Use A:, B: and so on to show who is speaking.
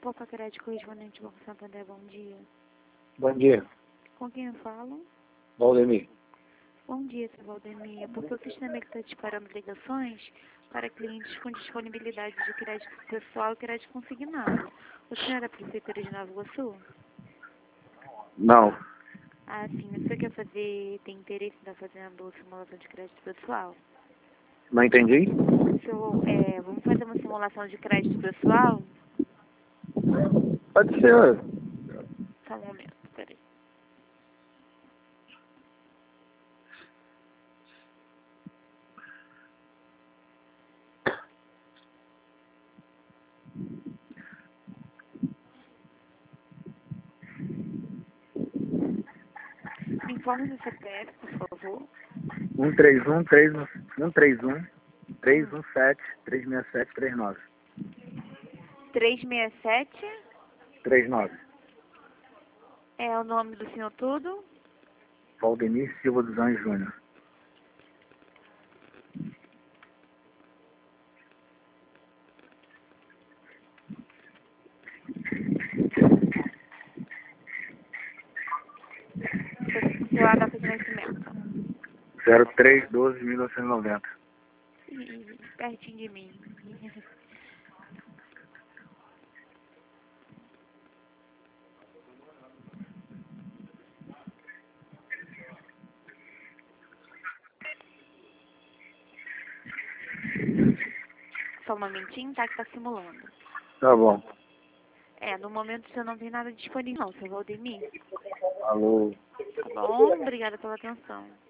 A: Copa Crédito correspondente ao Banco Santander, bom dia.
B: Bom dia,
A: Com quem eu falo?
B: Valdemir.
A: Bom dia, seu Valdemir. Porque o sistema está disparando ligações para clientes com disponibilidade de crédito pessoal e crédito consignado. O senhor é da Prefeitura de Nova Iguaçu?
B: Não,
A: Ah, sim. Você quer fazer, tem interesse em estar fazendo simulação de crédito pessoal?
B: não entendi.
A: Vamos fazer uma simulação de crédito pessoal?
B: Pode ser.
A: Só um momento, peraí. Me informe do CPF, por favor.
B: 131-317-369.
A: 367
B: 39.
A: é o nome do senhor tudo?
B: Valdemir Silva dos Anjos Júnior.
A: Sua data de nascimento.
B: 03/12/1990.
A: Ih, pertinho de mim. Só um momentinho, tá? Que tá simulando.
B: Tá bom.
A: No momento você não tem nada disponível não, seu Valdemir.
B: Alô.
A: Tá bom? Obrigada pela atenção.